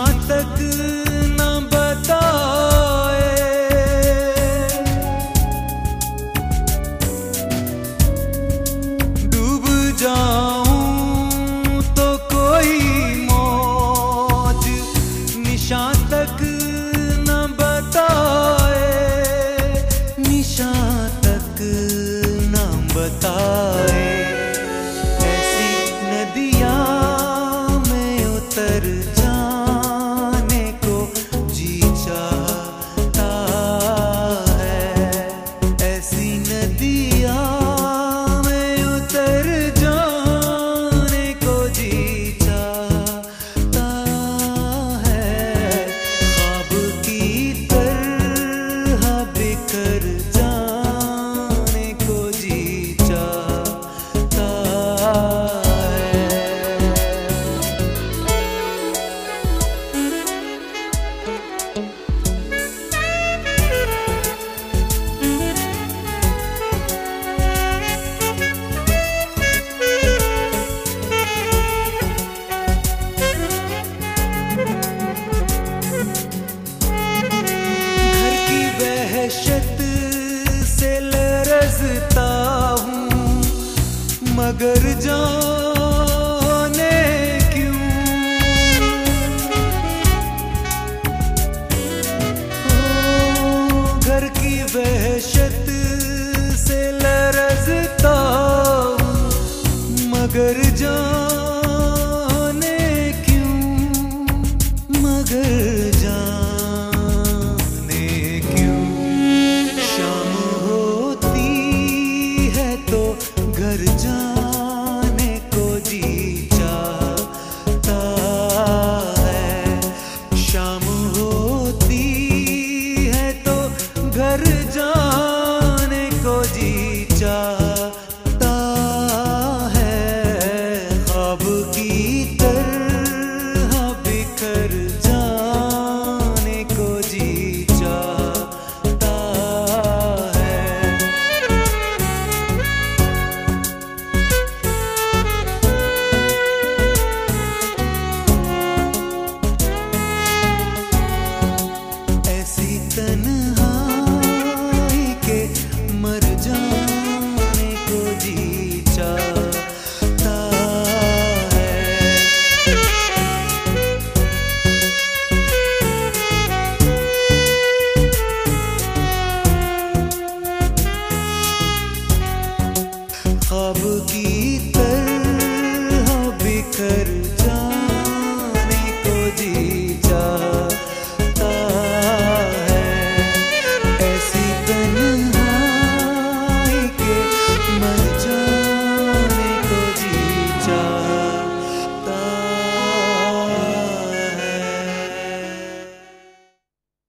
तक न बताए, डूब जाऊं तो कोई मौज निशां तक न बताए, निशां तक न बताए। ऐसी नदियां में उतर जाने को जी चाहता है, ऐसी नदियां में उतर जाने को जी चाहता है। ख्वाब की तरह बिखर जाने को जी चाहता है। वहशत से लरज़ता हूँ मगर जाने क्यों, घर की वहशत से लरज़ता हूँ मगर जाने क्यों, मगर घर जाने को जी चाहता है। शाम होती है तो घर जाने को जी चाहता है। ख्वाब की तरह बिखर जाने को जी चाहता है। तन्हाई के मर जाने को जी चाहता है। ख्वाब की